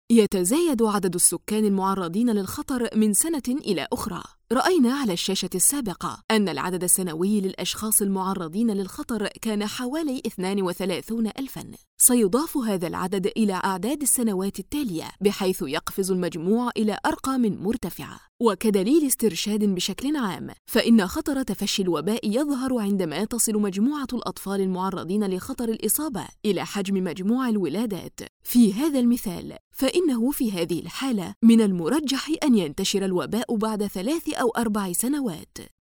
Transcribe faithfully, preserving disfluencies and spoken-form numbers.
يتزايد عدد السكان المعرضين للخطر من سنة إلى أخرى. رأينا على الشاشة السابقة أن العدد السنوي للأشخاص المعرضين للخطر كان حوالي اثنين وثلاثين ألفاً. سيضاف هذا العدد إلى أعداد السنوات التالية بحيث يقفز المجموع إلى أرقام مرتفعة. وكدليل استرشاد بشكل عام، فإن خطر تفشي الوباء يظهر عندما تصل مجموعة الأطفال المعرضين لخطر الإصابة إلى حجم مجموع الولادات. في هذا المثال، فإنه في هذه الحالة من المرجح أن ينتشر الوباء بعد ثلاث أو أربع سنوات.